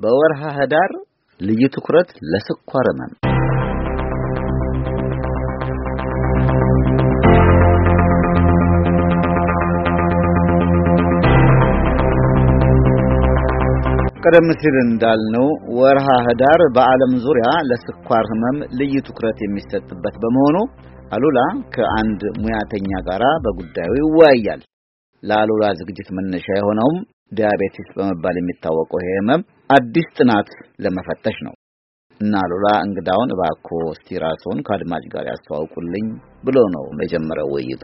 በወርሃ ህዳር ልዩ ትኩረት ለስኳር ህመም። ቀደም ሲል እንዳልነው ወርሃ ህዳር በዓለም ዙሪያ ለስኳር ህመም ልዩ ትኩረት የሚሰጥበት በመሆኑ አሉላ ከአንድ ሙያተኛ ጋራ በጉዳዩ ይወያያል። ለአሉላ ዝግጅት መነሻ የሆነውም ዲያቤቲስ በመባል የሚታወቀው ህመም አዲስ ጥናት ለመፈተሽ ነው። እና አሉላ እንግዳውን እባክዎ እስቲ ራስዎን ከአድማጭ ጋር ያስተዋውቁልኝ ብሎ ነው መጀመሪያው ውይይቱ።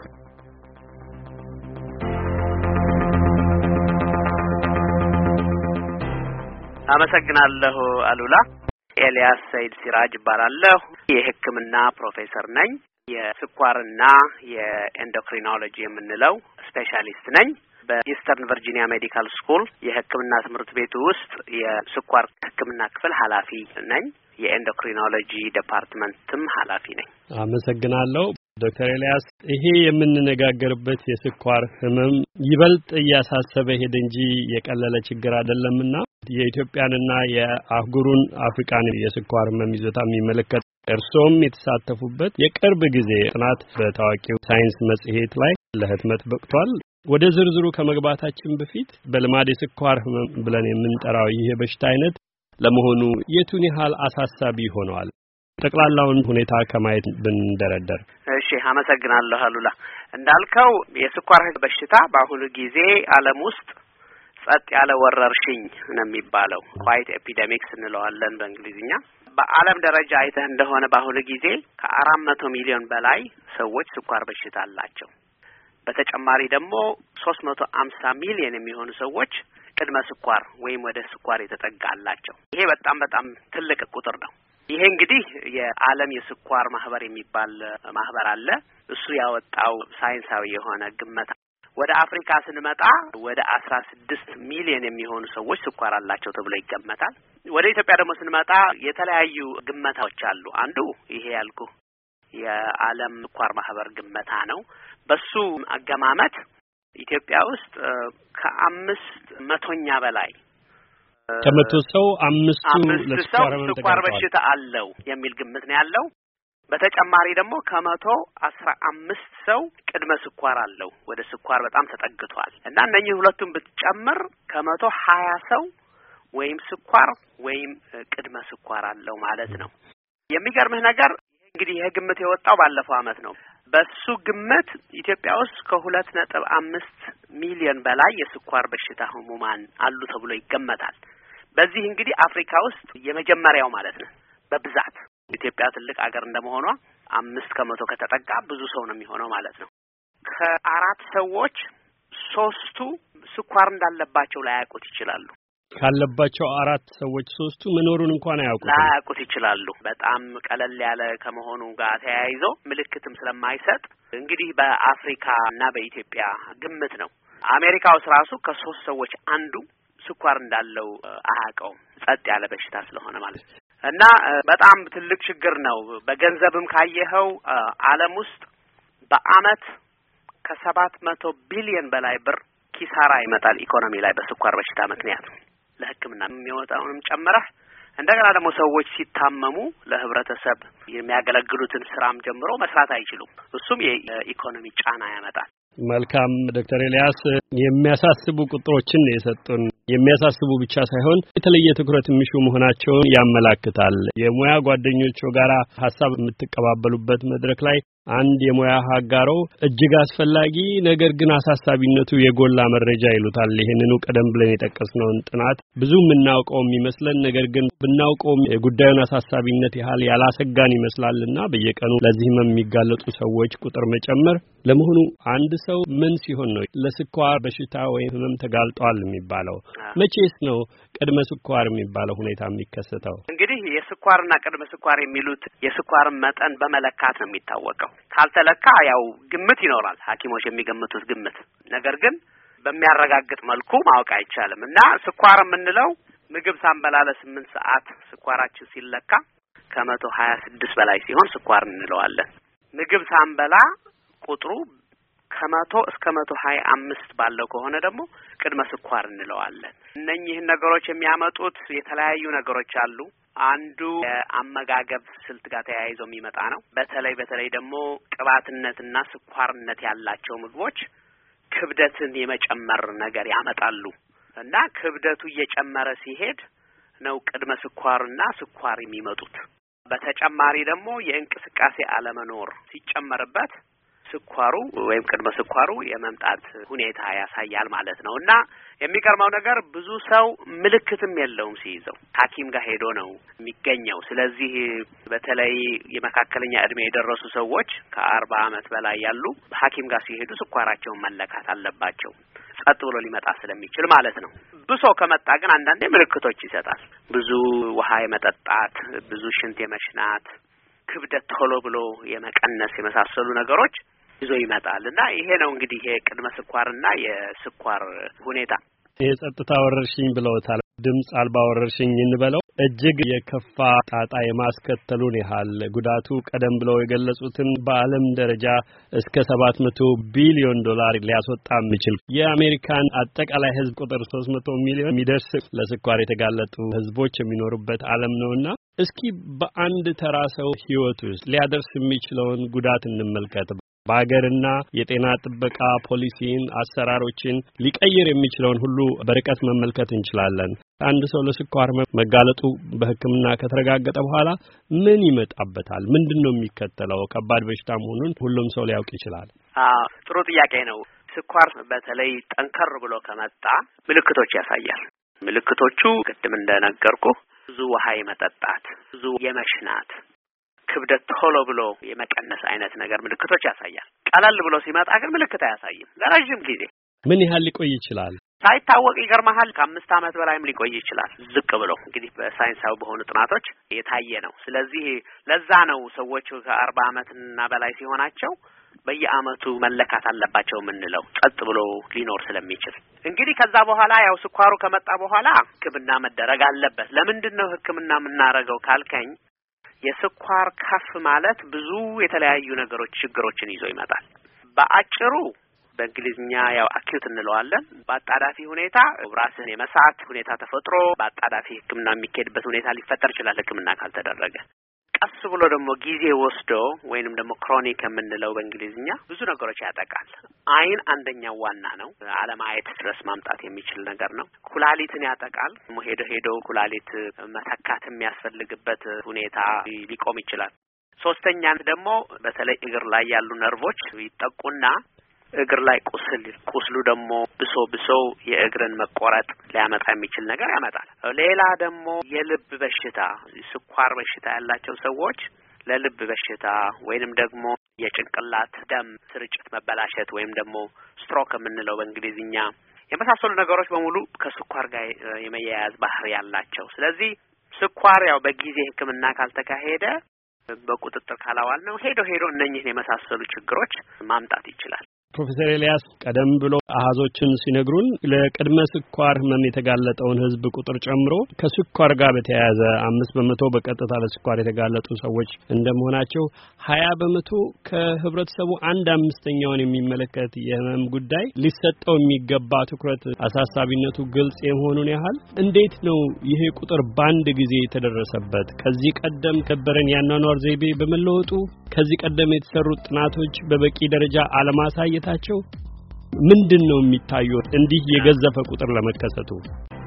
አመሰግናለሁ አሉላ። ኤልያስ ሰይድ ሲራጅ እባላለሁ። የሕክምና ፕሮፌሰር ነኝ። የስኳርና የኤንዶክሪኖሎጂ የምንለው ስፔሻሊስት ነኝ። በኢስተርን ቨርጂኒያ ሜዲካል ስኩል የሕክምና ትምህርት ቤት ውስጥ የስኳር ሕክምና ክፍል ኃላፊ ነኝ። የኤንዶክሪኖሎጂ ዲፓርትመንትም ኃላፊ ነኝ። አመሰግናለሁ ዶክተር ኤልያስ። ይሄ የምንነጋገርበት የስኳር ህመም ይበልጥ እያሳሰበ ሄደ እንጂ የቀለለ ችግር አይደለምና የኢትዮጵያንና የአህጉሩን አፍሪካን የስኳር ህመም ይዞታ የሚመለከት እርሶም የተሳተፉበት የቅርብ ጊዜ ጥናት በታዋቂው ሳይንስ መጽሔት ላይ ለህትመት በቅቷል። ወደ ዝርዝሩ ከመግባታችን በፊት በልማድ የስኳር ህመም ብለን የምንጠራው ይህ በሽታ አይነት ለመሆኑ የቱን ያህል አሳሳቢ ሆነዋል? ጠቅላላውን ሁኔታ ከማየት ብንደረደር። እሺ፣ አመሰግናለሁ አሉላ። እንዳልከው የስኳር በሽታ በአሁኑ ጊዜ ዓለም ውስጥ ጸጥ ያለ ወረርሽኝ ነው የሚባለው። ኳይት ኤፒደሚክስ እንለዋለን በእንግሊዝኛ። በዓለም ደረጃ አይተህ እንደሆነ በአሁኑ ጊዜ ከ400 ሚሊዮን በላይ ሰዎች ስኳር በሽታ አላቸው። በተጨማሪ ደግሞ 350 ሚሊዮን የሚሆኑ ሰዎች ቅድመ ስኳር ወይም ወደ ስኳር የተጠጋ አላቸው። ይሄ በጣም ትልቅ ቁጥር ነው። ይሄ እንግዲህ የዓለም የስኳር ማህበር የሚባል ማህበር አለ። እሱ ያወጣው ሳይንሳዊ የሆነ ግምት። ወደ አፍሪካ ስንመጣ ወደ 16 ሚሊዮን የሚሆኑ ሰዎች ስኳር አላቸው ተብሎ ይገመታል። ወደ ኢትዮጵያ ደግሞ ስንመጣ የተለያዩ ግምታዎች አሉ። አንዱ ይሄ ያልኩ የዓለም ስኳር ማህበር ግምታ ነው። በሱ አገማመት ኢትዮጵያ ውስጥ ከ500 በላይ ከመቶ ሰው አምስቱ ለስኳር በሽታ አለው የሚል ግምት ነው ያለው። በተጨማሪ ደግሞ ከ115 ሰው ቅድመ ስኳር አለው፣ ወደ ስኳር በጣም ተጠግቷል። እና እነኚህ ሁለቱም ብትጨምር ከ120 ሰው ወይም ስኳር ወይም ቅድመ ስኳር አለው ማለት ነው። የሚገርምህ ነገር እንግዲህ ይሄ ግምት የወጣው ባለፈው አመት ነው። በሱ ግምት ኢትዮጵያ ውስጥ ከ2.5 ሚሊዮን በላይ የስኳር በሽታ ህሙማን አሉ ተብሎ ይገመታል። በዚህ እንግዲህ አፍሪካ ውስጥ የመጀመሪያው ማለት ነው በብዛት። ኢትዮጵያ ትልቅ ሀገር እንደመሆኗ 5% ከተጠጋ ብዙ ሰው ነው የሚሆነው ማለት ነው። ከ4 ሰዎች 3ቱ ስኳር እንዳለባቸው ላያውቁት ይችላሉ። ካለባቸው 4 ሰዎች 3ቱ መኖሩን እንኳን ላያውቁት ይችላሉ። በጣም ቀለል ያለ ከመሆኑ ጋር ተያይዞ ምልክትም ስለማይሰጥ እንግዲህ በአፍሪካ እና በኢትዮጵያ ግምት ነው። አሜሪካ ውስጥ ራሱ ከ3 ሰዎች አንዱ ስኳር እንዳለው አያውቀውም፣ ጸጥ ያለ በሽታ ስለሆነ ማለት ነው። እና በጣም ትልቅ ችግር ነው። በገንዘብም ካየኸው ዓለም ውስጥ በአመት ከ700 ቢሊዮን በላይ ብር ኪሳራ ይመጣል ኢኮኖሚ ላይ በስኳር በሽታ ምክንያት። ለሕክምና የሚወጣውንም ጨምረህ እንደገና ደግሞ ሰዎች ሲታመሙ ለህብረተሰብ የሚያገለግሉትን ስራም ጀምሮ መስራት አይችሉም። እሱም የኢኮኖሚ ጫና ያመጣል። መልካም ዶክተር ኤልያስ የሚያሳስቡ ቁጥሮችን የሰጡን የሚያሳስቡ ብቻ ሳይሆን የተለየ ትኩረት የሚሹ መሆናቸውን ያመላክታል። የሙያ ጓደኞቹ ጋራ ሐሳብ የምትቀባበሉበት መድረክ ላይ አንድ የሙያ ሀጋሮ እጅግ አስፈላጊ ነገር ግን አሳሳቢነቱ የጎላ መረጃ ይሉታል። ይሄንኑ ቀደም ብለን የጠቀስነውን ጥናት ብዙ የምናውቀው የሚመስለን ነገር ግን ብናውቀው የጉዳዩን አሳሳቢነት ያህል ያላሰጋን ይመስላልና በየቀኑ ለዚህም የሚጋለጡ ሰዎች ቁጥር መጨመር። ለመሆኑ አንድ ሰው ምን ሲሆን ነው ለስኳር በሽታ ወይም ህመም ተጋልጧል የሚባለው? መቼስ ነው ቅድመ ስኳር የሚባለው ሁኔታ የሚከሰተው? እንግዲህ የስኳርና ቅድመ ስኳር የሚሉት የስኳር መጠን በመለካት ነው የሚታወቀው። ካልተለካ ያው ግምት ይኖራል፣ ሐኪሞች የሚገምቱት ግምት። ነገር ግን በሚያረጋግጥ መልኩ ማወቅ አይቻልም። እና ስኳር የምንለው ምግብ ሳንበላ ለ8 ሰዓት ስኳራችን ሲለካ ከ126 በላይ ሲሆን ስኳር እንለዋለን። ምግብ ሳንበላ ቁጥሩ ከ100 እስከ 125 ባለው ከሆነ ደግሞ ቅድመ ስኳር እንለዋለን። እነኚህን ነገሮች የሚያመጡት የተለያዩ ነገሮች አሉ። አንዱ የአመጋገብ ስልት ጋር ተያይዞ የሚመጣ ነው። በተለይ ደግሞ ቅባትነትና ስኳርነት ያላቸው ምግቦች ክብደትን የመጨመር ነገር ያመጣሉ እና ክብደቱ እየጨመረ ሲሄድ ነው ቅድመ ስኳርና ስኳር የሚመጡት። በተጨማሪ ደግሞ የእንቅስቃሴ አለመኖር ሲጨመርበት ስኳሩ ወይም ቅድመ ስኳሩ የመምጣት ሁኔታ ያሳያል ማለት ነው። እና የሚገርመው ነገር ብዙ ሰው ምልክትም የለውም ሲይዘው ሐኪም ጋር ሄዶ ነው የሚገኘው። ስለዚህ በተለይ የመካከለኛ እድሜ የደረሱ ሰዎች ከ40 ዓመት በላይ ያሉ ሐኪም ጋር ሲሄዱ ስኳራቸውን መለካት አለባቸው። ጸጥ ብሎ ሊመጣ ስለሚችል ማለት ነው። ብሶ ከመጣ ግን አንዳንዴ ምልክቶች ይሰጣል። ብዙ ውሃ የመጠጣት፣ ብዙ ሽንት የመሽናት፣ ክብደት ቶሎ ብሎ የመቀነስ የመሳሰሉ ነገሮች ይዞ ይመጣል እና ይሄ ነው እንግዲህ የቅድመ ስኳርና የስኳር ሁኔታ። የጸጥታ ወረርሽኝ ብለውታል። ድምጽ አልባ ወረርሽኝ እንበለው እጅግ የከፋ ጣጣ የማስከተሉን ያህል ጉዳቱ ቀደም ብለው የገለጹትን በዓለም ደረጃ እስከ 700 ቢሊዮን ዶላር ሊያስወጣ የሚችል የአሜሪካን አጠቃላይ ሕዝብ ቁጥር 300 ሚሊዮን የሚደርስ ለስኳር የተጋለጡ ሕዝቦች የሚኖሩበት ዓለም ነውና እስኪ በአንድ ተራ ሰው ሕይወት ውስጥ ሊያደርስ የሚችለውን ጉዳት እንመልከት። በአገርና የጤና ጥበቃ ፖሊሲን አሰራሮችን ሊቀይር የሚችለውን ሁሉ በርቀት መመልከት እንችላለን። አንድ ሰው ለስኳር መጋለጡ በሕክምና ከተረጋገጠ በኋላ ምን ይመጣበታል? ምንድነው የሚከተለው? ከባድ በሽታ መሆኑን ሁሉም ሰው ሊያውቅ ይችላል። ጥሩ ጥያቄ ነው። ስኳር በተለይ ጠንከር ብሎ ከመጣ ምልክቶች ያሳያል። ምልክቶቹ ቅድም እንደነገርኩ ብዙ ውሃ የመጠጣት፣ ብዙ የመሽናት፣ ክብደት ቶሎ ብሎ የመቀነስ አይነት ነገር ምልክቶች ያሳያል። ቀለል ብሎ ሲመጣ ግን ምልክት አያሳይም። ለረጅም ጊዜ ምን ያህል ሊቆይ ይችላል? ሳይታወቅ ይገርማል። ከ5 ዓመት በላይም ሊቆይ ይችላል። ዝቅ ብሎ እንግዲህ በሳይንሳዊ በሆኑ ጥናቶች የታየ ነው። ስለዚህ ለዛ ነው ሰዎች ከ40 ዓመትና በላይ ሲሆናቸው በየአመቱ መለካት አለባቸው የምንለው ጸጥ ብሎ ሊኖር ስለሚችል። እንግዲህ ከዛ በኋላ ያው ስኳሩ ከመጣ በኋላ ሕክምና መደረግ አለበት። ለምንድነው ሕክምና የምናደርገው ካልከኝ የስኳር ከፍ ማለት ብዙ የተለያዩ ነገሮች ችግሮችን ይዞ ይመጣል። በአጭሩ በእንግሊዝኛ ያው አኪዩት እንለዋለን። በአጣዳፊ ሁኔታ ራስን የመሳት ሁኔታ ተፈጥሮ በአጣዳፊ ሕክምና የሚካሄድበት ሁኔታ ሊፈጠር ይችላል ሕክምና ካልተደረገ። ቀስ ብሎ ደግሞ ጊዜ ወስዶ ወይንም ደግሞ ክሮኒክ የምንለው በእንግሊዝኛ ብዙ ነገሮች ያጠቃል። አይን አንደኛው ዋና ነው። አለማየት ድረስ ማምጣት የሚችል ነገር ነው። ኩላሊትን ያጠቃል። ሄዶ ኩላሊት መተካት የሚያስፈልግበት ሁኔታ ሊቆም ይችላል። ሶስተኛ ደግሞ በተለይ እግር ላይ ያሉ ነርቮች ይጠቁና እግር ላይ ቁስሉ ደግሞ ብሶ የእግርን መቆረጥ ሊያመጣ የሚችል ነገር ያመጣል። ሌላ ደግሞ የልብ በሽታ፣ ስኳር በሽታ ያላቸው ሰዎች ለልብ በሽታ ወይንም ደግሞ የጭንቅላት ደም ስርጭት መበላሸት ወይም ደግሞ ስትሮክ የምንለው በእንግሊዝኛ የመሳሰሉ ነገሮች በሙሉ ከስኳር ጋር የመያያዝ ባህሪ ያላቸው። ስለዚህ ስኳር ያው በጊዜ ሕክምና ካልተካሄደ በቁጥጥር ካላዋል ነው ሄዶ እነኚህን የመሳሰሉ ችግሮች ማምጣት ይችላል። ፕሮፌሰር ኤልያስ ቀደም ብሎ አሃዞችን ሲነግሩን ለቅድመ ስኳር ህመም የተጋለጠውን ህዝብ ቁጥር ጨምሮ ከስኳር ጋር በተያያዘ 5% በቀጥታ ለስኳር የተጋለጡ ሰዎች እንደመሆናቸው 20% ከህብረተሰቡ 1/5ኛውን የሚመለከት የህመም ጉዳይ ሊሰጠው የሚገባ ትኩረት አሳሳቢነቱ ግልጽ የሆኑን ያህል እንዴት ነው ይሄ ቁጥር ባንድ ጊዜ የተደረሰበት? ከዚህ ቀደም ከበረን ያኗኗር ዘይቤ በመለወጡ ከዚህ ቀደም የተሰሩት ጥናቶች በበቂ ደረጃ አለማሳየታቸው ምንድነው የሚታየው እንዲህ የገዘፈ ቁጥር ለመከሰቱ?